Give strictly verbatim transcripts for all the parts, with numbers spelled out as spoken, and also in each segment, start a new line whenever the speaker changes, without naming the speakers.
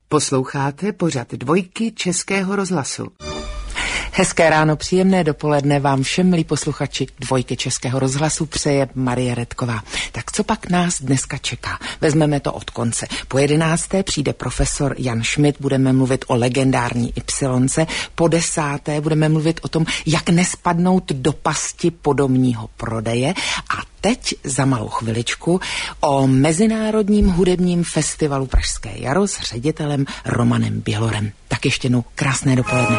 Posloucháte pořad Dvojky Českého rozhlasu.
Hezké ráno, příjemné dopoledne vám všem, milí posluchači Dvojky Českého rozhlasu, přeje Marie Redková. Tak co pak nás dneska čeká? Vezmeme to od konce. Po jedenácté přijde profesor Jan Schmidt, budeme mluvit o legendární Ypsilonce. Po desáté budeme mluvit o tom, jak nespadnout do pasti podomního prodeje. A teď za malou chviličku o Mezinárodním hudebním festivalu Pražské jaro s ředitelem Romanem Bělorem. Tak ještě jednou krásné dopoledne.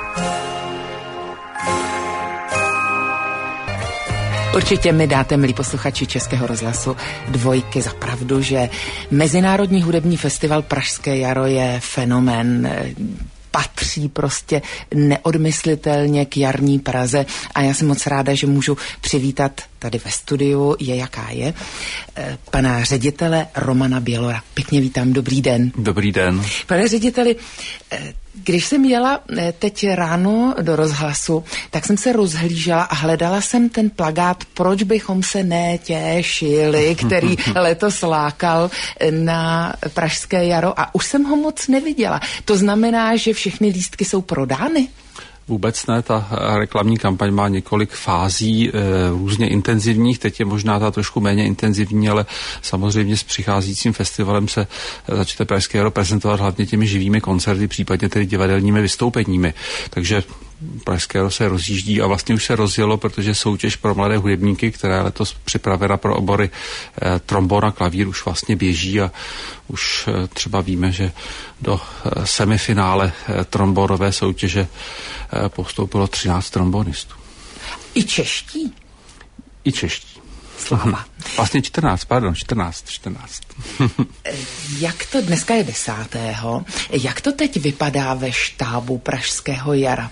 Určitě mi dáte, milí posluchači Českého rozhlasu, Dvojky za pravdu, že Mezinárodní hudební festival Pražské jaro je fenomén, patří prostě neodmyslitelně k jarní Praze a já jsem moc ráda, že můžu přivítat tady ve studiu, je jaká je, pana ředitele Romana Bělora. Pěkně vítám, dobrý den.
Dobrý den.
Pane řediteli, když jsem jela teď ráno do rozhlasu, tak jsem se rozhlížela a hledala jsem ten plakát Proč bychom se netěšili, který letos lákal na Pražské jaro a už jsem ho moc neviděla. To znamená, že všechny lístky jsou prodány?
Vůbec ne, ta reklamní kampaň má několik fází e, různě intenzivních, teď je možná ta trošku méně intenzivní, ale samozřejmě s přicházejícím festivalem se začne Pražské jaro prezentovat hlavně těmi živými koncerty, případně tedy divadelními vystoupeními. Takže Pražské jaro se rozjíždí a vlastně už se rozjelo, protože soutěž pro mladé hudebníky, která je letos připravena pro obory e, trombon a klavír, už vlastně běží a už e, třeba víme, že do e, semifinále e, trombonové soutěže e, postoupilo třináct trombonistů.
I čeští?
I čeští.
Sláva.
Vlastně čtrnáct, pardon, čtrnáct, čtrnáct.
Jak to, dneska je desátého, jak to teď vypadá ve štábu Pražského jara?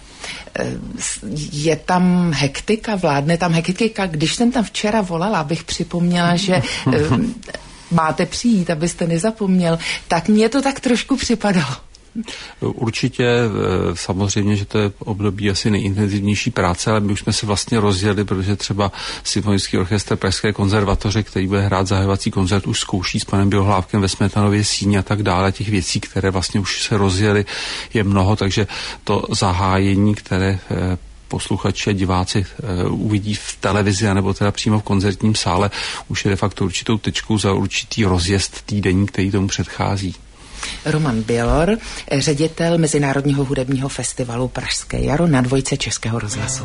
Je tam hektika, vládne tam hektika? Když jsem tam včera volala, abych připomněla, že máte přijít, abyste nezapomněl, tak mně to tak trošku připadalo.
Určitě, samozřejmě, že to je období asi nejintenzivnější práce, ale my už jsme se vlastně rozjeli, protože třeba Symfonický orchestr Pražské konzervatoře, který bude hrát zahajovací koncert, už zkouší s panem Bělohlávkem ve Smetanově síni a tak dále. Těch věcí, které vlastně už se rozjeli, je mnoho, takže to zahájení, které posluchači a diváci uh, uvidí v televizi nebo teda přímo v koncertním sále, už je de facto určitou tečkou za určitý rozjezd týdenní, který tomu předchází.
Roman Bělor, ředitel Mezinárodního hudebního festivalu Pražské jaro na Dvojce Českého rozhlasu.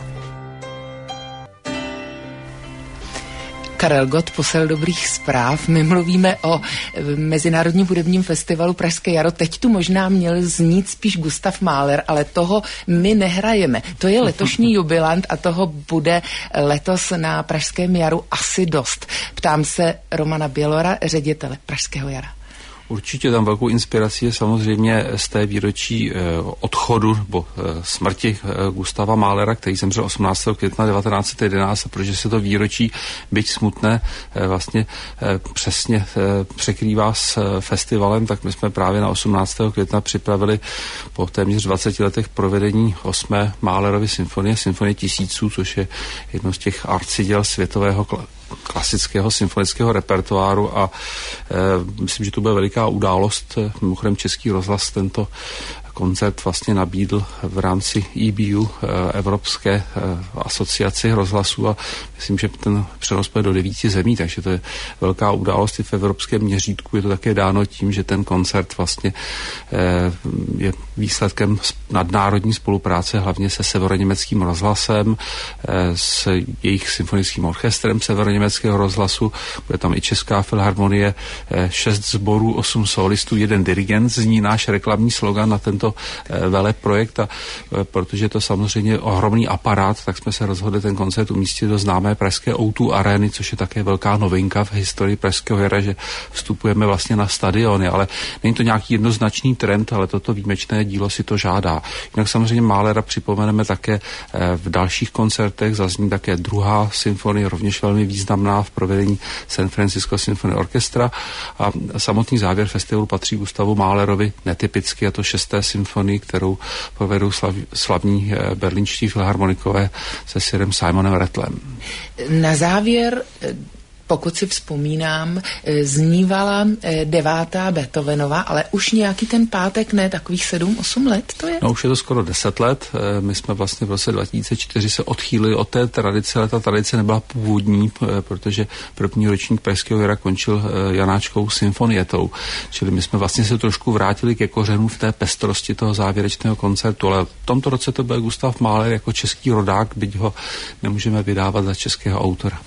Karel Gott posel dobrých zpráv. My mluvíme o Mezinárodním hudebním festivalu Pražské jaro. Teď tu možná měl znít spíš Gustav Mahler, ale toho my nehrajeme. To je letošní jubilant a toho bude letos na Pražském jaru asi dost. Ptám se Romana Bělora, ředitele Pražského jara.
Určitě tam velkou inspirací je samozřejmě z té výročí eh, odchodu nebo eh, smrti eh, Gustava Mahlera, který zemřel osmnáctého května devatenáct set jedenáct, protože se to výročí, byť smutné, eh, vlastně eh, přesně eh, překrývá s eh, festivalem, tak my jsme právě na osmnáctého května připravili po téměř dvaceti letech provedení osmé Mahlerovy symfonie, symfonie tisíců, což je jedno z těch arciděl světového kl- klasického symfonického repertoáru a e, myslím, že to bude veliká událost. Mimochodem Český rozhlas tento koncert vlastně nabídl v rámci E B U, Evropské asociaci rozhlasu a myslím, že ten přenos bude do devíti zemí, takže to je velká událost i v evropském měřítku. Je to také dáno tím, že ten koncert vlastně je výsledkem nadnárodní spolupráce hlavně se severoněmeckým rozhlasem, s jejich symfonickým orchestrem severoněmeckého rozhlasu. Bude tam i Česká filharmonie, šest sborů, osm solistů, jeden dirigent, zní náš reklamní slogan na tento veleprojekt a protože to samozřejmě ohromný aparát, tak jsme se rozhodli ten koncert umístit do známé pražské O dva arény, což je také velká novinka v historii Pražského jara, že vstupujeme vlastně na stadiony, ale není to nějaký jednoznačný trend, ale toto výjimečné dílo si to žádá. Jinak samozřejmě Mahlera připomeneme také v dalších koncertech, zazní také druhá symfonie, rovněž velmi významná v provedení San Francisco Symphony Orchestra a samotný závěr festivalu patří Gustavu Mahlerovi netypicky, a to šesté symfonii, kterou povedou slav, slavní berlínští filharmonikové se sirem Simonem Rattlem.
Na závěr Pokud si vzpomínám, znívala devátá Beethovenova, ale už nějaký ten pátek, ne, takových sedm, osm let to je?
No už je to skoro deset let. My jsme vlastně v roce dva tisíce čtyři se odchýlili od té tradice, ale ta tradice nebyla původní, protože první ročník Pražského jara končil Janáčkovou symfonietou. Čili my jsme vlastně se trošku vrátili ke kořenům v té pestrosti toho závěrečného koncertu, ale v tomto roce to byl Gustav Mahler jako český rodák, byť ho nemůžeme vydávat za českého autora.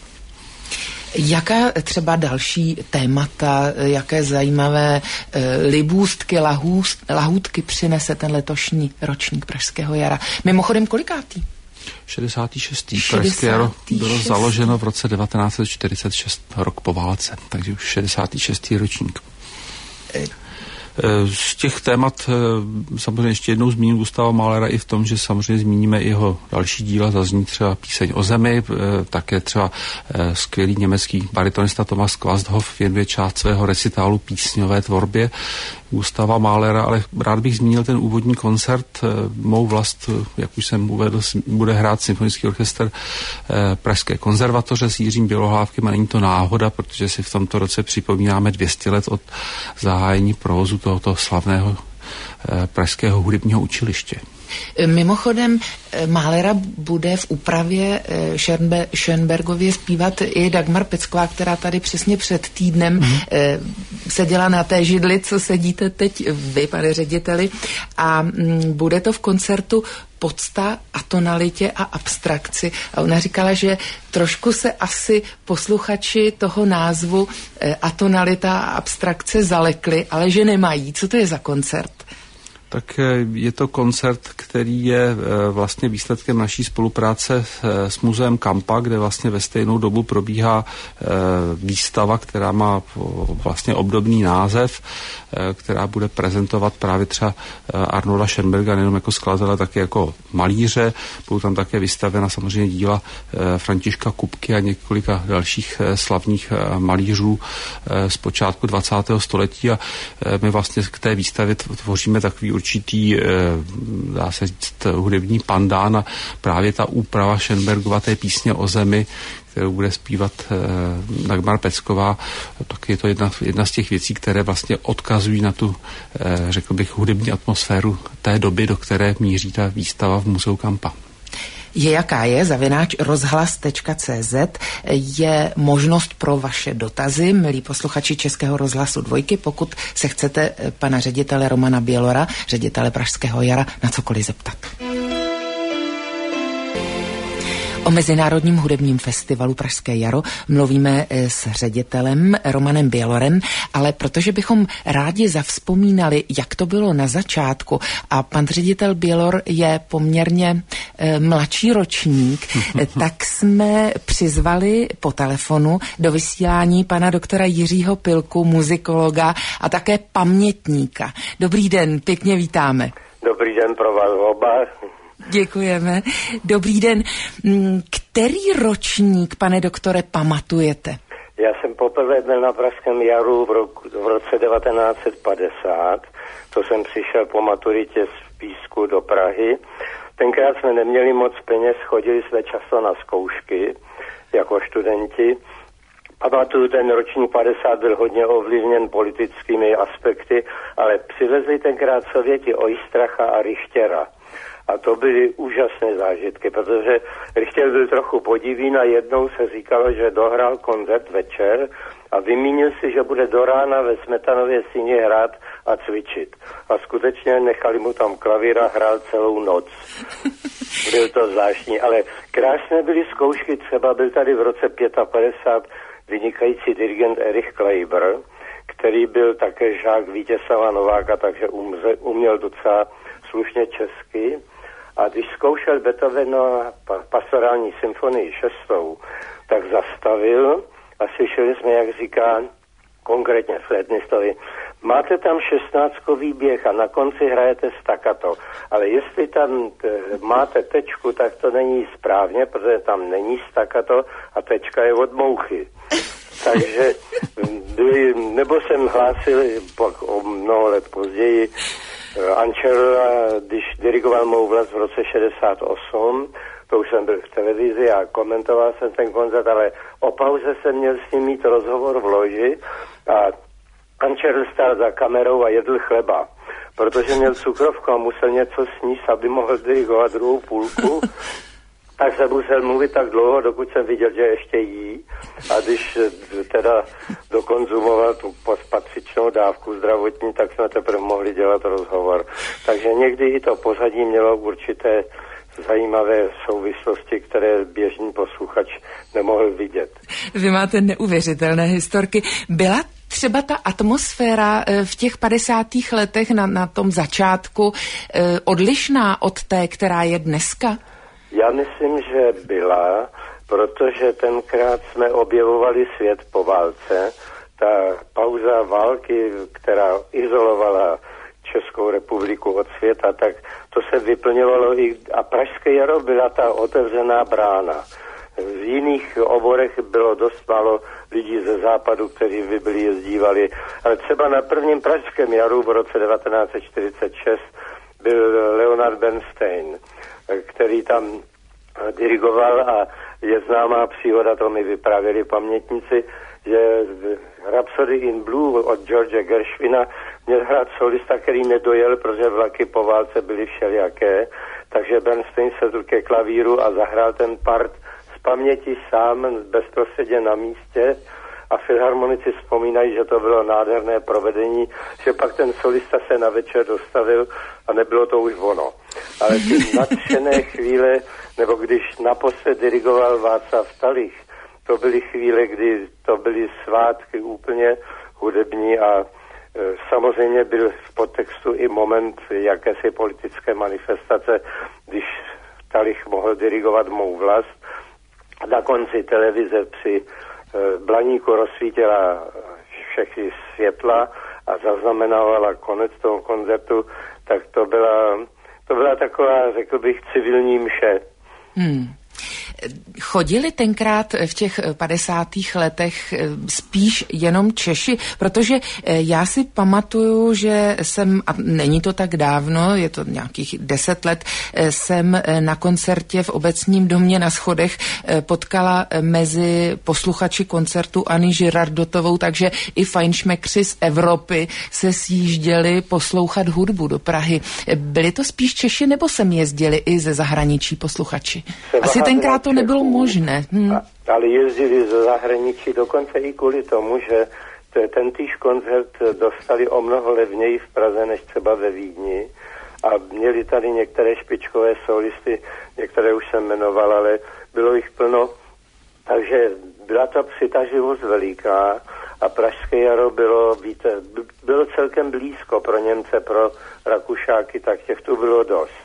Jaká třeba další témata, jaké zajímavé e, libůstky, lahůst, lahůdky přinese ten letošní ročník Pražského jara? Mimochodem kolikátý?
šedesátý šestý Pražské jaro bylo založeno v roce devatenáct set čtyřicet šest, rok po válce, takže už šedesátý šestý ročník. E, Z těch témat samozřejmě ještě jednou zmíním Gustava Mahlera i v tom, že samozřejmě zmíníme i jeho další díla, zazní třeba Píseň o zemi, také třeba skvělý německý baritonista Thomas Quasthoff věnuje část svého recitálu písňové tvorbě Gustava Mahlera, ale rád bych zmínil ten úvodní koncert. Mou vlast, jak už jsem uvedl, bude hrát symfonický orchestr Pražské konzervatoře s Jiřím Bělohlávkem a není to náhoda, protože si v tomto roce připomínáme dvě stě let od zahájení provozu tohoto slavného Pražského hudebního učiliště.
Mimochodem, Mahlera bude v úpravě Schönbergově zpívat i Dagmar Pecková, která tady přesně před týdnem mm. seděla na té židli, co sedíte teď vy, pane řediteli, a bude to v koncertu Podsta, atonalitě a abstrakci. A ona říkala, že trošku se asi posluchači toho názvu atonalita a abstrakce zalekli, ale že nemají. Co to je za koncert?
Tak je to koncert, který je vlastně výsledkem naší spolupráce s muzeem Kampa, kde vlastně ve stejnou dobu probíhá výstava, která má vlastně obdobný název, která bude prezentovat právě třeba Arnolda Schönberga nejenom jako skladatele, také jako malíře. Budou tam také vystavena samozřejmě díla Františka Kupky a několika dalších slavných malířů z počátku dvacátého století a my vlastně k té výstavě tvoříme takový určitý, dá se říct, hudební pandán a právě ta úprava Schönbergova té písně o zemi, kterou bude zpívat eh, Dagmar Pecková, tak je to jedna, jedna z těch věcí, které vlastně odkazují na tu, eh, řekl bych, hudební atmosféru té doby, do které míří ta výstava v muzeu Kampa.
Je jaká je, zavináč rozhlas tečka cé zet je možnost pro vaše dotazy, milí posluchači Českého rozhlasu Dvojky, pokud se chcete pana ředitele Romana Bělora, ředitele Pražského jara, na cokoliv zeptat. O Mezinárodním hudebním festivalu Pražské jaro mluvíme s ředitelem Romanem Bělorem, ale protože bychom rádi zavzpomínali, jak to bylo na začátku, a pan ředitel Bělor je poměrně e, mladší ročník, tak jsme přizvali po telefonu do vysílání pana doktora Jiřího Pilku, muzikologa a také pamětníka. Dobrý den, pěkně vítáme.
Dobrý den pro vás oba.
Děkujeme. Dobrý den. Který ročník, pane doktore, pamatujete?
Já jsem poprvé byl na Pražském jaru v, roku, v roce devatenáct set padesát. To jsem přišel po maturitě z Písku do Prahy. Tenkrát jsme neměli moc peněz, chodili jsme často na zkoušky jako studenti. Pamatuju, ten ročník padesát byl hodně ovlivněn politickými aspekty, ale přivezli tenkrát Sověti Oistracha a Richtěra. A to byly úžasné zážitky, protože Richter byl trochu podivín a jednou se říkalo, že dohrál koncert večer a vymínil si, že bude do rána ve Smetanově síni hrát a cvičit. A skutečně nechali mu tam klavír a hrál celou noc. Byl to zvláštní, ale krásné byly zkoušky, třeba byl tady v roce padesát pět vynikající dirigent Erich Kleiber, který byl také žák Vítězslava Nováka, takže uměl docela slušně česky. A když zkoušel Beethovena pastorální symfonii šestou, tak zastavil a slyšeli jsme, jak říká konkrétně flétnistovi, máte tam šestnáctkový běh a na konci hrajete staccato, ale jestli tam t- máte tečku, tak to není správně, protože tam není staccato a tečka je od mouchy. Takže byli, nebo jsem hlásil pak o mnoho let později Ančerla, když dirigoval mou vlast v roce šedesát osm, to už jsem byl v televizi a komentoval jsem ten koncert, ale o pauze jsem měl s ním mít rozhovor v loži a pan Čerl stál za kamerou a jedl chleba, protože měl cukrovku a musel něco sníst, aby mohl dirigovat druhou půlku. Tak jsem musel mluvit tak dlouho, dokud jsem viděl, že ještě jí. A když teda dokonzumoval tu patřičnou dávku zdravotní, tak jsme teprve mohli dělat rozhovor. Takže někdy i to pozadí mělo určité zajímavé souvislosti, které běžný posluchač nemohl vidět.
Vy máte neuvěřitelné historky. Byla třeba ta atmosféra v těch padesátých letech na, na tom začátku odlišná od té, která je dneska?
Já myslím, že byla, protože tenkrát jsme objevovali svět po válce. Ta pauza války, která izolovala Českou republiku od světa, tak to se vyplňovalo i... A Pražské jaro byla ta otevřená brána. V jiných oborech bylo dost málo lidí ze západu, kteří by byli jezdívali. Ale třeba na prvním Pražském jaru v roce devatenáct set čtyřicet šest byl Leonard Bernstein, který tam dirigoval a je známá příhoda, to mi vyprávěli pamětníci, že Rhapsody in Blue od George Gershwina měl hrát solista, který nedojel, protože vlaky po válce byly všelijaké, takže Bernstein sedl ke klavíru a zahrál ten part z paměti sám, bezprostředně na místě. A filharmonici vzpomínají, že to bylo nádherné provedení, že pak ten solista se na večer dostavil a nebylo to už ono. Ale ty nadšené chvíle, nebo když naposled dirigoval Václav Talich, to byly chvíle, kdy to byly svátky úplně hudební a e, samozřejmě byl v podtextu i moment jakési politické manifestace, když Talich mohl dirigovat Mou vlast. Na konci televize při Blaníku rozsvítila všechny světla a zaznamenávala konec toho koncertu, tak to byla, to byla taková, řekl bych, civilní mše.
Hmm. Chodili tenkrát v těch padesátých letech spíš jenom Češi, protože já si pamatuju, že jsem, a není to tak dávno, je to nějakých deset let, jsem na koncertě v Obecním domě na Schodech potkala mezi posluchači koncertu Anny Girardotovou, takže i fajnšmekři z Evropy se sjížděli poslouchat hudbu do Prahy. Byli to spíš Češi, nebo sem jezdili i ze zahraničí posluchači? Asi tenkrát to nebylo možné. Hm.
A, ale jezdili ze zahraničí dokonce i kvůli tomu, že t- ten týž koncert dostali o mnoho levněji v Praze než třeba ve Vídni a měli tady některé špičkové solisty, některé už jsem jmenoval, ale bylo jich plno, takže byla ta přitažlivost veliká a Pražské jaro bylo, víte, bylo celkem blízko pro Němce, pro Rakušáky, tak těch tu bylo dost.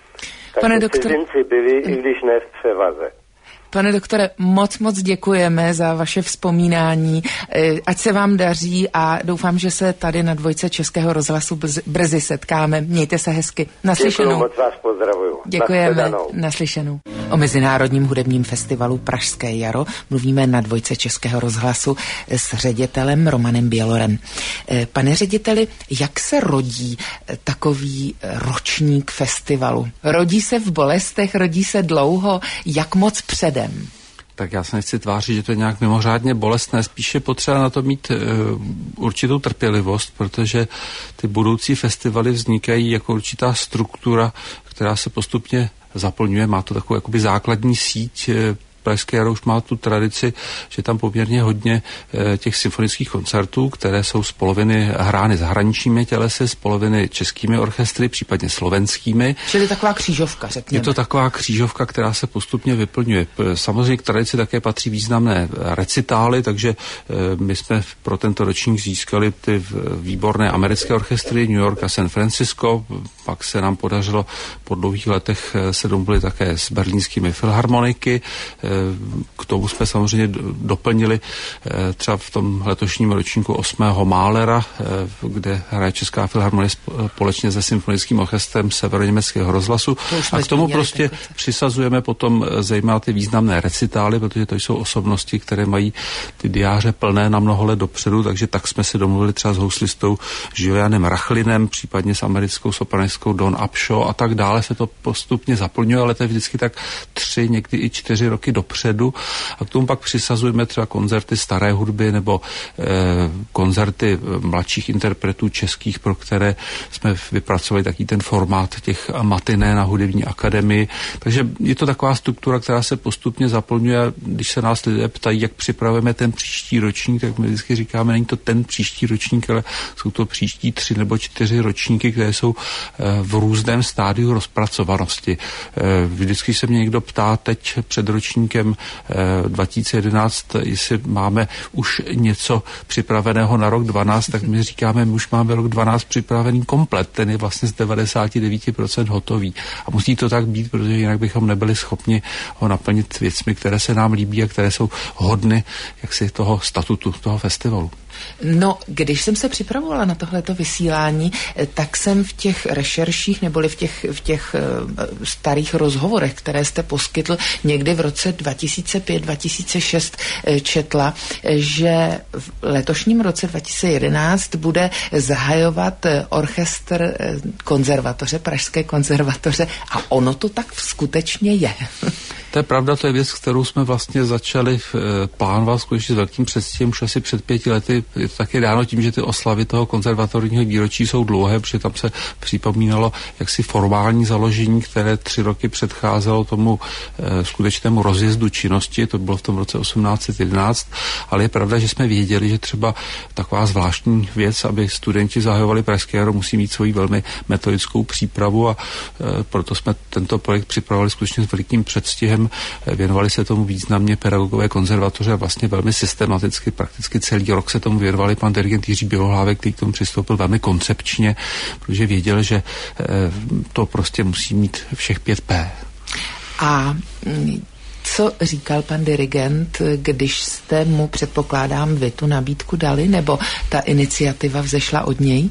Pane
Takže
doktore...
cizinci byli, i když ne v převaze.
Pane doktore, moc, moc děkujeme za vaše vzpomínání. Ať se vám daří a doufám, že se tady na Dvojce Českého rozhlasu brzy setkáme. Mějte se hezky. Naslyšenou.
Děkuju, moc vás pozdravuju.
Děkujeme. Naslyšenou. O Mezinárodním hudebním festivalu Pražské jaro mluvíme na Dvojce Českého rozhlasu s ředitelem Romanem Bělorem. Pane řediteli, jak se rodí takový ročník festivalu? Rodí se v bolestech, rodí se dlouho, jak moc předem?
Tak já se nechci tvářit, že to je nějak mimořádně bolestné, spíše potřeba na to mít e, určitou trpělivost, protože ty budoucí festivaly vznikají jako určitá struktura, která se postupně zaplňuje, má to takovou jakoby základní síť. E, Pražské jaro už má tu tradici, že tam poměrně hodně e, těch symfonických koncertů, které jsou z poloviny hrány zahraničními tělesy, z poloviny českými orchestry, případně slovenskými.
Čili taková křížovka, řekněme.
Je to taková křížovka, která se postupně vyplňuje. Samozřejmě k tradici také patří významné recitály, takže e, my jsme pro tento ročník získali ty výborné americké orchestry New York a San Francisco, pak se nám podařilo po dlouhých letech se domluvit také s berlínskými filharmoniky, K tomu jsme samozřejmě doplnili třeba v tom letošním ročníku osmého Mahlera, kde hraje Česká filharmonie společně se symfonickým orchestrem Severoněmeckého rozhlasu. A k tomu prostě přisazujeme potom zejména ty významné recitály, protože to jsou osobnosti, které mají ty diáře plné na mnoho let dopředu, takže tak jsme si domluvili třeba s houslistou Julianem Rachlinem, případně s americkou sopranistou Dawn Upshaw a tak dále se to postupně zaplňuje, ale to je vždycky tak tři, někdy i čtyři roky dopředu. A k tomu pak přisazujeme třeba koncerty staré hudby nebo eh, koncerty mladších interpretů českých, pro které jsme vypracovali taký ten formát těch matiné na hudební akademii. Takže je to taková struktura, která se postupně zaplňuje. Když se nás lidé ptají, jak připravujeme ten příští ročník, tak my vždycky říkáme, není to ten příští ročník, ale jsou to příští tři nebo čtyři ročníky, které jsou v různém stádiu rozpracovanosti. Vždycky se mě někdo ptá teď před ročníkem dva tisíce jedenáct, jestli máme už něco připraveného na rok dvanáct, tak my říkáme, my už máme rok dvanáct připravený komplet, ten je vlastně z devadesát devět procent hotový. A musí to tak být, protože jinak bychom nebyli schopni ho naplnit věcmi, které se nám líbí a které jsou hodny jaksi toho statutu, toho festivalu.
No, když jsem se připravovala na tohleto vysílání, tak jsem v těch rešerších neboli v těch, v těch uh, starých rozhovorech, které jste poskytl někdy v roce dva tisíce pět dva tisíce šest uh, četla, že v letošním roce dva tisíce jedenáct bude zahajovat uh, orchestr uh, konzervatoře, Pražské konzervatoře a ono to tak skutečně je.
To je pravda, to je věc, kterou jsme vlastně začali uh, plánovat skutečně s velkým předstihem už asi před pěti lety. Je to taky dáno tím, že ty oslavy toho konzervatorního výročí jsou dlouhé, protože tam se připomínalo jaksi formální založení, které tři roky předcházelo tomu e, skutečnému rozjezdu činnosti, to bylo v tom roce osmnáct set jedenáct, ale je pravda, že jsme věděli, že třeba taková zvláštní věc, aby studenti zahajovali Pražské jaro, musí mít svoji velmi metodickou přípravu a e, proto jsme tento projekt připravovali skutečně s velikým předstihem, e, věnovali se tomu významně pedagogové konzervatoře a vlastně velmi systematicky, prakticky celý rok se tomu věnovali pan dirigent Jiří Bělohlávek, který k tomu přistoupil velmi koncepčně, protože věděl, že e, to prostě musí mít všech pět P.
A co říkal pan dirigent, když jste mu, předpokládám, vy tu nabídku dali, nebo ta iniciativa vzešla od něj?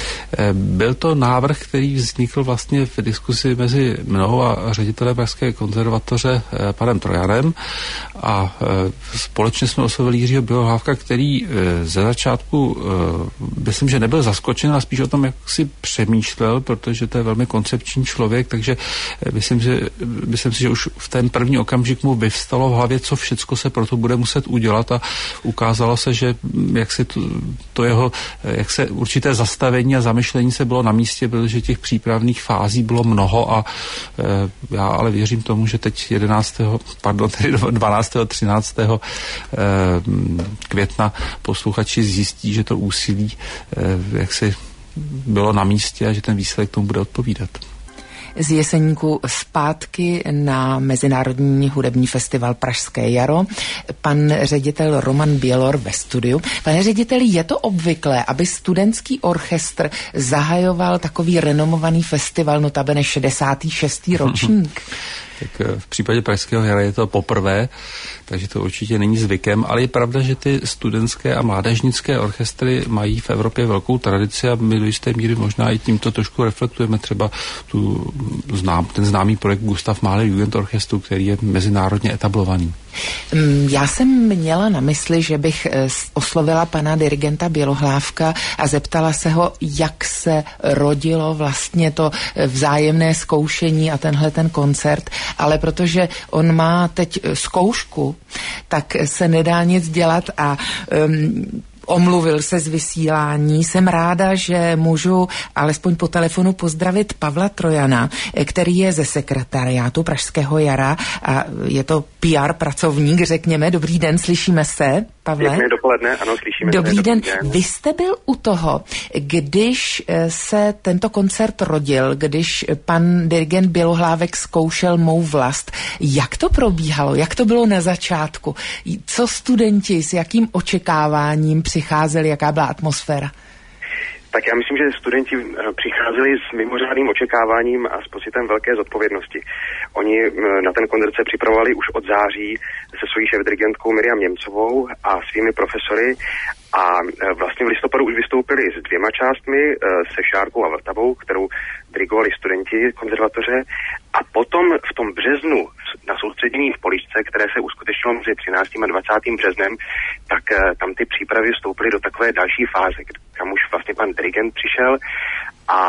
Byl to návrh, který vznikl vlastně v diskusi mezi mnou a ředitelem Pražské konzervatoře panem Trojanem a společně jsme oslovili Jiřího Bělohlávka, který ze začátku myslím, že nebyl zaskočen, a spíš o tom, jak si přemýšlel, protože to je velmi koncepční člověk, takže myslím, že, myslím si, že už v ten první okamžik mu vyvstalo v hlavě, co všecko se proto bude muset udělat a ukázalo se, že jak si to, to jeho, jak se určité zastavení a zamyšlení se bylo na místě, protože těch přípravných fází bylo mnoho a e, já ale věřím tomu, že teď jedenáctého pardon, tedy dvanáctého třináctého E, května posluchači zjistí, že to úsilí e, jaksi bylo na místě a že ten výsledek tomu bude odpovídat.
Z Jeseníku zpátky na Mezinárodní hudební festival Pražské jaro. Pan ředitel Roman Bělor ve studiu. Pane řediteli, je to obvyklé, aby studentský orchestr zahajoval takový renomovaný festival, notabene šedesátý šestý ročník?
Tak v případě Pražského jara je to poprvé, takže to určitě není zvykem, ale je pravda, že ty studentské a mládežnické orchestry mají v Evropě velkou tradici a my do jisté míry možná i tímto trošku reflektujeme třeba tu znám, ten známý projekt Gustav Mahler Jugendorchestru, který je mezinárodně etablovaný.
Já jsem měla na mysli, že bych oslovila pana dirigenta Bělohlávka a zeptala se ho, jak se rodilo vlastně to vzájemné zkoušení a tenhle ten koncert, ale protože on má teď zkoušku, tak se nedá nic dělat a um, omluvil se z vysílání. Jsem ráda, že můžu alespoň po telefonu pozdravit Pavla Trojana, který je ze sekretariátu Pražského jara a je to P R pracovník, řekněme. Dobrý den, slyšíme se, Pavle?
Pěkné dopoledne, ano, slyšíme
Dobrý
se.
den.
Dobrý den.
Vy jste byl u toho, když se tento koncert rodil, když pan dirigent Bělohlávek zkoušel Mou vlast. Jak to probíhalo? Jak to bylo na začátku? Co studenti, s jakým očekáváním přicházeli, jaká byla atmosféra?
Tak já myslím, že studenti přicházeli s mimořádným očekáváním a s pocitem velké zodpovědnosti. Oni na ten koncert se připravovali už od září se svojí šéfdirigentkou Miriam Němcovou a svými profesory a vlastně v listopadu už vystoupili s dvěma částmi, se Šárkou a Vltavou, kterou dirigovali studenti konzervatoře, a potom v tom březnu na soustředění v Poličce, které se uskutečnilo mezi třináctým a dvacátým březnem, tak tam ty přípravy vstoupily do takové další fáze, kam už vlastně pan dirigent přišel a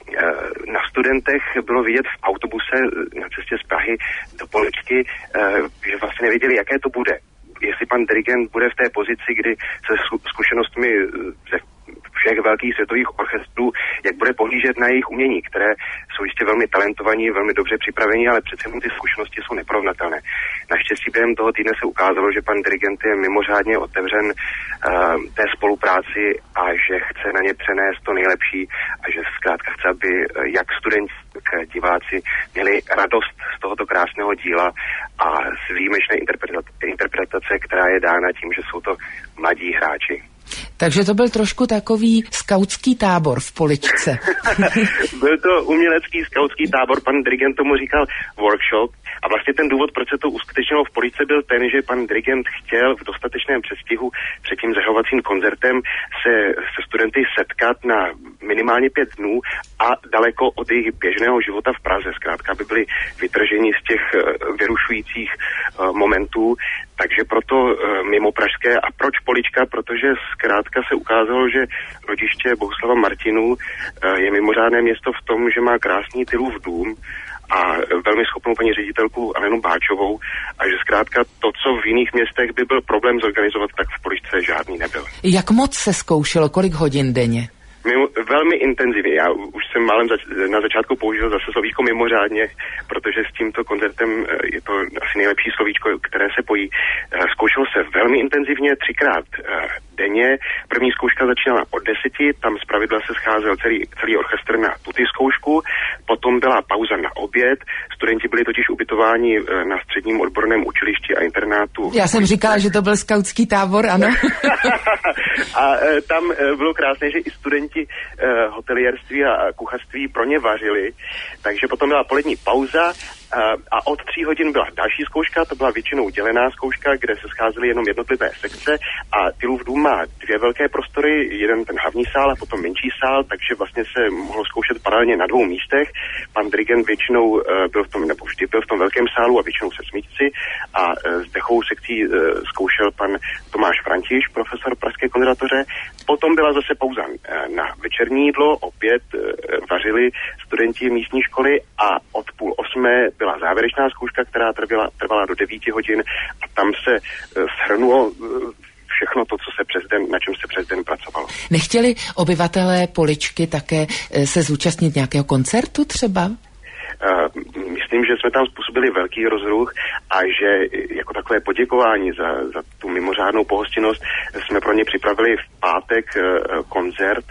na studentech bylo vidět v autobuse na cestě z Prahy do Poličky, že vlastně nevěděli, jaké to bude. Jestli pan dirigent bude v té pozici, kdy se zkušenostmi ze všech velkých světových orchestrů, jak bude pohlížet na jejich umění, které jsou jistě velmi talentovaní, velmi dobře připravení, ale přece ty zkušenosti jsou neporovnatelné. Naštěstí během toho týdne se ukázalo, že pan dirigent je mimořádně otevřen uh, té spolupráci a že chce na ně přenést to nejlepší a že zkrátka chce, aby jak studenti, tak diváci měli radost z tohoto krásného díla a z výjimečné interpretace, která je dána tím, že jsou to mladí hráči.
Takže to byl trošku takový skautský tábor v Poličce.
Byl to umělecký skautský tábor, pan dirigent tomu říkal workshop. A vlastně ten důvod, proč se to uskutečnilo v Poličce, byl ten, že pan dirigent chtěl v dostatečném předstihu před tím zahamovacím koncertem se, se studenty setkat na minimálně pět dnů a daleko od jejich běžného života v Praze. Zkrátka, aby byli vytrženi z těch uh, vyrušujících uh, momentů. Takže proto uh, mimo pražské. A proč Polička? Protože zkrátka se ukázalo, že rodiště Bohuslava Martinů uh, je mimořádné město v tom, že má krásný Tylův dům a velmi schopnou paní ředitelku Alenu Báčovou a že zkrátka to, co v jiných městech by byl problém zorganizovat, tak v Poličce žádný nebyl.
Jak moc se zkoušelo, kolik hodin denně?
Mimo, velmi intenzivně. Já už jsem málem zač- na začátku použil zase slovíčko mimořádně, protože s tímto koncertem je to asi nejlepší slovíčko, které se pojí. Zkoušelo se velmi intenzivně, třikrát denně. První zkouška začínala od deseti, tam zpravidla se scházel celý, celý orchestr na tuty zkoušku, potom byla pauza na oběd, studenti byli totiž ubytováni na středním odborném učilišti a internátu.
Já jsem říkala, že to byl skautský tábor, ano.
A tam bylo krásné, že i studenti hotelierství a kuchařství pro ně vařili, takže potom byla polední pauza a od tří hodin byla další zkouška, to byla většinou dělená zkouška, kde se scházely jenom jednotlivé sekce a Tylův dům má dvě velké prostory, jeden ten hlavní sál a potom menší sál, takže vlastně se mohlo zkoušet paralelně na dvou místech. Pan dirigent většinou byl v tom, nebo vždy byl v tom velkém sálu a většinou se smíčci a s dechovou sekcí zkoušel pan Tomáš Františ, profesor Pražské konzervatoře. Potom byla zase pauza na večerní jídlo, opět vařili studenti místní školy a od půl osmé byla závěrečná zkouška, která trvala, trvala do devíti hodin a tam se shrnulo všechno to, co se přes den, na čem se přes den pracovalo.
Nechtěli obyvatelé Poličky také se zúčastnit nějakého koncertu třeba?
Myslím, že jsme tam způsobili velký rozruch a že jako takové poděkování za, za tu mimořádnou pohostinnost jsme pro ně připravili v pátek koncert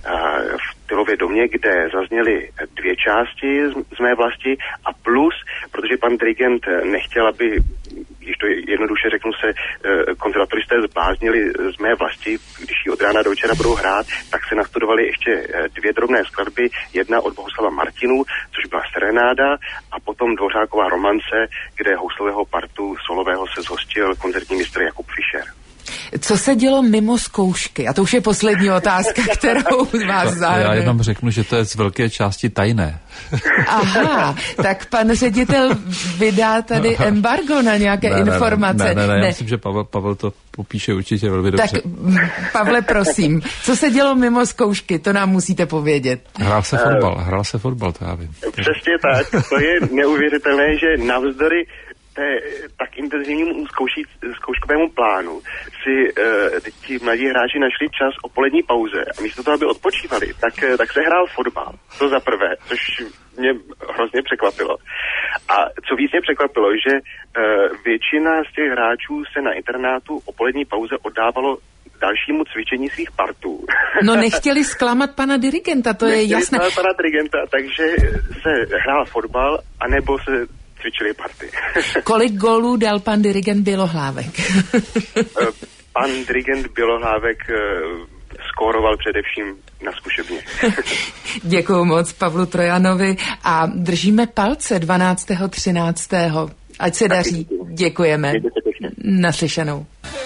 v Tylově domě, kde zazněly dvě části z mé vlasti a plus, protože pan dirigent nechtěl, aby, když to jednoduše řeknu se, konzervatoristé zbláznili z mé vlasti, když ji od rána do večera budou hrát, tak se nastudovali ještě dvě drobné skladby, jedna od Bohuslava Martinů, což byla Serenáda a potom Dvořáková romance, kde houslového partu solového se zhostil koncertní mistr Jakub Fischer.
Co se dělo mimo zkoušky? A to už je poslední otázka, kterou vás zájme.
Já jenom řeknu, že to je z velké části tajné.
Aha, tak pan ředitel vydá tady embargo na nějaké
ne,
informace.
Ne, ne, ne, ne, já myslím, že Pavel, Pavel to popíše určitě velmi dobře.
Tak Pavle, prosím, co se dělo mimo zkoušky, to nám musíte povědět.
Hrál se fotbal, hrál se fotbal, to já vím.
Přesně tak, to je neuvěřitelné, že navzdory té tak intenzivnímu zkouší, zkouškovému plánu si uh, ti mladí hráči našli čas o polední pauze a místo toho, aby odpočívali, tak, tak se hrál fotbal. To za prvé, což mě hrozně překvapilo. A co víc mě překvapilo, že uh, většina z těch hráčů se na internátu o polední pauze oddávalo dalšímu cvičení svých partů.
No nechtěli zklamat pana dirigenta, to nechtěli je jasné.
Nechtěli pana dirigenta, takže se hrál fotbal, anebo se cvičili party.
Kolik gólů dal pan dirigent Bělohlávek?
Pan dirigent Bělohlávek skóroval především na zkušebně.
Děkuju moc Pavlu Trojanovi a držíme palce dvanáctého třináctého Ať se daří. Děkujeme. Naslyšenou.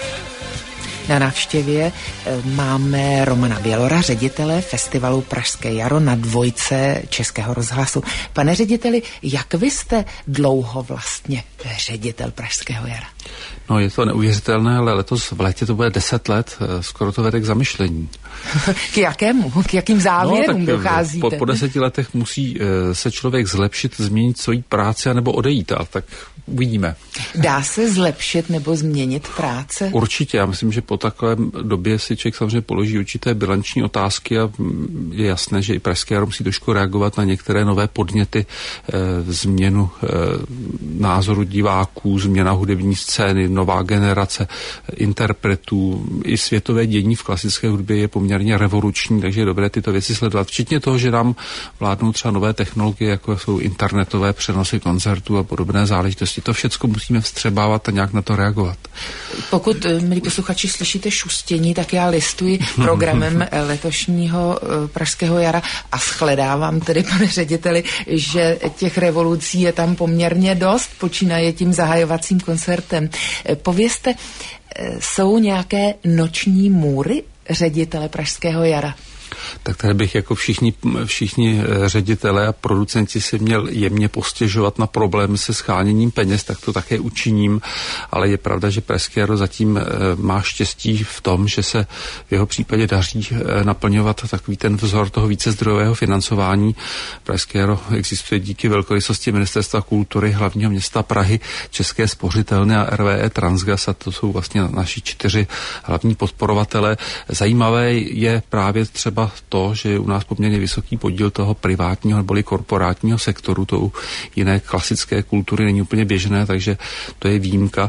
Na návštěvě máme Romana Bělora, ředitele festivalu Pražské jaro na Dvojce Českého rozhlasu. Pane řediteli, jak vy jste dlouho vlastně ředitel Pražského jara?
No, je to neuvěřitelné, ale letos v létě to bude deset let, skoro to vede k zamyšlení.
K jakému? K jakým závěrům no, docházíte?
Po, po deseti letech musí se člověk zlepšit, změnit svoji práci anebo odejít, a tak uvidíme.
Dá se zlepšit nebo změnit práce?
Určitě, já myslím, že po takové době si člověk samozřejmě položí určité bilanční otázky a je jasné, že i Pražské jaro musí trošku reagovat na některé nové podněty, e, změnu e, názoru diváků, změna hudební scény, nová generace interpretů, i světové dění v klasické hudbě je poměrně revoluční, takže je dobré tyto věci sledovat. Včetně toho, že nám vládnou třeba nové technologie, jako jsou internetové přenosy koncertů a podobné záležitosti. To všechno musíme vstřebávat a nějak na to reagovat.
Pokud, milí posluchači, slyšíte šustění, tak já listuji programem letošního Pražského jara a shledávám tedy, pane řediteli, že těch revolucí je tam poměrně dost, počínaje tím zahajovacím koncertem. Povězte, jsou nějaké noční můry ředitele Pražského jara?
Tak tady bych jako všichni, všichni ředitelé a producenti si měl jemně postěžovat na problémy se scháněním peněz, tak to také učiním, ale je pravda, že Pražské jaro zatím má štěstí v tom, že se v jeho případě daří naplňovat takový ten vzor toho vícezdrojového financování. Pražské jaro existuje díky velkorysosti Ministerstva kultury hlavního města Prahy, České spořitelny a R V E Transgas, a to jsou vlastně naši čtyři hlavní podporovatelé. Zajímavé je právě třeba to, že je u nás poměrně vysoký podíl toho privátního nebo korporátního sektoru, to u jiné klasické kultury není úplně běžné, takže to je výjimka.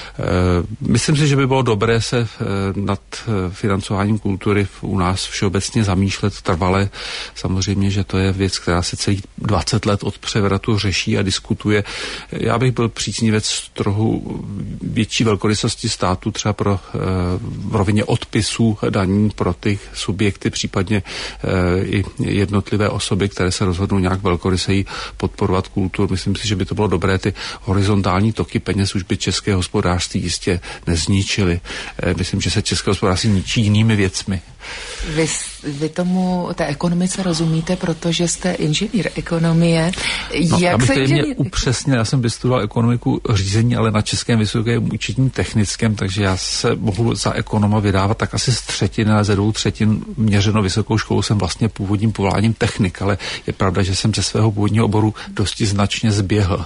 Myslím si, že by bylo dobré se nad financováním kultury u nás všeobecně zamýšlet trvale. Samozřejmě, že to je věc, která se celých dvacet let od převratu řeší a diskutuje. Já bych byl příznivec trochu větší velkorysosti státu, třeba pro v rovině odpisů daní pro ty subjekty, případně i jednotlivé osoby, které se rozhodnou nějak velkoryseji podporovat kulturu. Myslím si, že by to bylo dobré. Ty horizontální toky peněz už by české hospodářství jistě nezničily. Myslím, že se české hospodářství ničí jinými věcmi.
Vy, vy tomu, té ekonomice rozumíte, protože jste inženýr ekonomie.
No,
Jak
abych
se
inženýr... mě upřesnil, já jsem vystudoval ekonomiku řízení, ale na Českém vysokém účetním technickém, takže já se mohu za ekonoma vydávat tak asi z třetiny, ale ze dvou třetin měřeno vysokou školou jsem vlastně původním povoláním technik, ale je pravda, že jsem ze svého původního oboru dosti značně zběhl.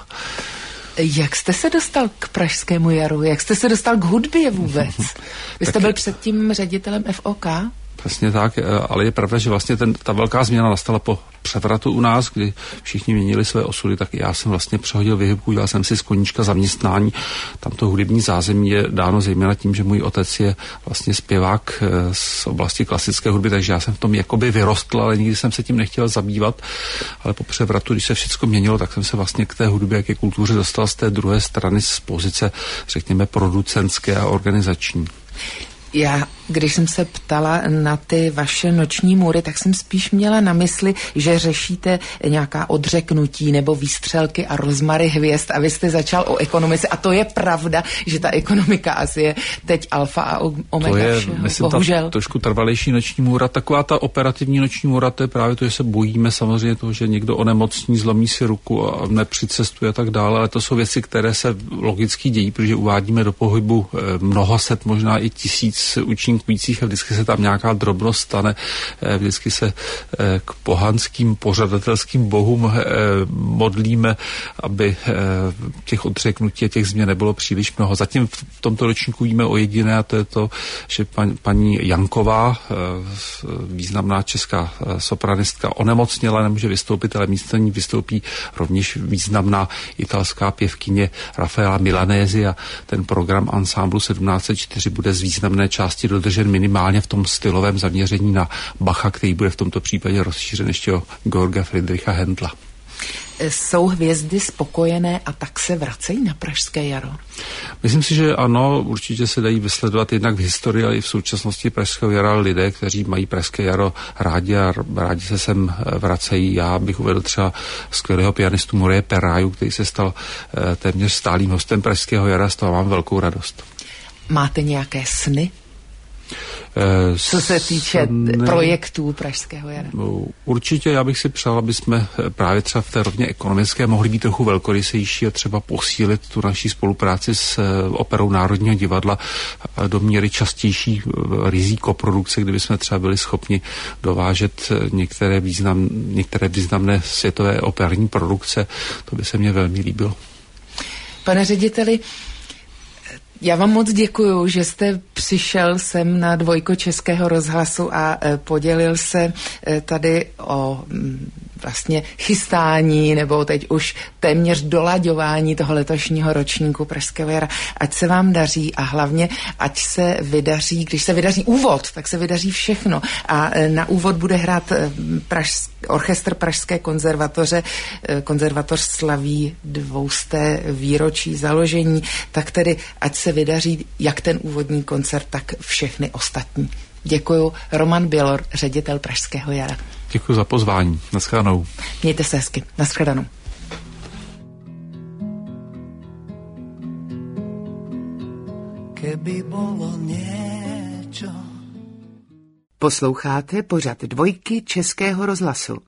Jak jste se dostal k Pražskému jaru? Jak jste se dostal k hudbě vůbec? Vy jste byl předtím ředitelem F O K?
Přesně tak, ale je pravda, že vlastně ten, ta velká změna nastala po převratu u nás, kdy všichni měnili své osudy, tak já jsem vlastně přehodil vyhybku, dělal jsem si z koníčka zaměstnání. Tam to hudební zázemí je dáno zejména tím, že můj otec je vlastně zpěvák z oblasti klasické hudby, takže já jsem v tom jakoby vyrostl, ale nikdy jsem se tím nechtěl zabývat. Ale po převratu, když se všechno měnilo, tak jsem se vlastně k té hudbě, jak je kultuře dostal z té druhé strany, z pozice, řekněme, producentské a organizační.
Já, když jsem se ptala na ty vaše noční můry, tak jsem spíš měla na mysli, že řešíte nějaká odřeknutí nebo výstřelky a rozmary hvězd a vy jste začal o ekonomice a to je pravda, že ta ekonomika asi je teď alfa a omega
to je,
všeho,
myslím,
bohužel.
Ta trošku trvalejší noční můra. Taková ta operativní noční můra, to je právě to, že se bojíme samozřejmě toho, že někdo onemocní, zlomí si ruku a nepřicestuje a tak dále, ale to jsou věci, které se logicky dějí, protože uvádíme do pohybu mnoho set, možná i tisíc účinkujících a vždycky se tam nějaká drobnost stane. Vždycky se k pohanským pořadatelským bohům modlíme, aby těch odřeknutí a těch změn nebylo příliš mnoho. Zatím v tomto ročníku víme o jediné a to je to, že pan, paní Janková, významná česká sopranistka, onemocněla, nemůže vystoupit, ale místo ní vystoupí rovněž významná italská pěvkyně Rafaela Milanesi a ten program Ensemble sedmnáct set čtyři bude z významné části dodržen minimálně v tom stylovém zaměření na Bacha, který bude v tomto případě rozšířen ještě o Georga Friedricha Händla.
Jsou hvězdy spokojené a tak se vracejí na Pražské jaro?
Myslím si, že ano, určitě se dají vysledovat jednak v historii, ale i v současnosti Pražského jara lidé, kteří mají Pražské jaro rádi a rádi se sem vracejí. Já bych uvedl třeba skvělého pianistu Moreje Peráju, který se stal téměř stálým hostem Pražského jara, z toho mám velkou radost.
Máte nějaké sny? Co se týče
sny...
projektů Pražského jara?
Určitě já bych si přál, aby jsme právě třeba v té rovně ekonomické mohli být trochu velkorysejší a třeba posílit tu naší spolupráci s Operou Národního divadla do míry častější riziko produkce, kdyby jsme třeba byli schopni dovážet některé, význam, některé významné světové operní produkce. To by se mně velmi líbilo.
Pane řediteli, já vám moc děkuju, že jste přišel sem na Dvojko Českého rozhlasu a podělil se tady o vlastně chystání nebo teď už téměř dolaďování toho letošního ročníku Pražského jara. Ať se vám daří a hlavně ať se vydaří, když se vydaří úvod, tak se vydaří všechno. A na úvod bude hrát Praž, orchestr Pražské konzervatoře. Konzervatoř slaví dvousté výročí založení, tak tedy ať se vydaří jak ten úvodní koncert, tak všechny ostatní. Děkuju. Roman Bělor, ředitel Pražského jara.
Děkuji za pozvání. Naschledanou.
Mějte se hezky. Naschledanou.
Keby bolo niečo. Posloucháte pořad Dvojky Českého rozhlasu.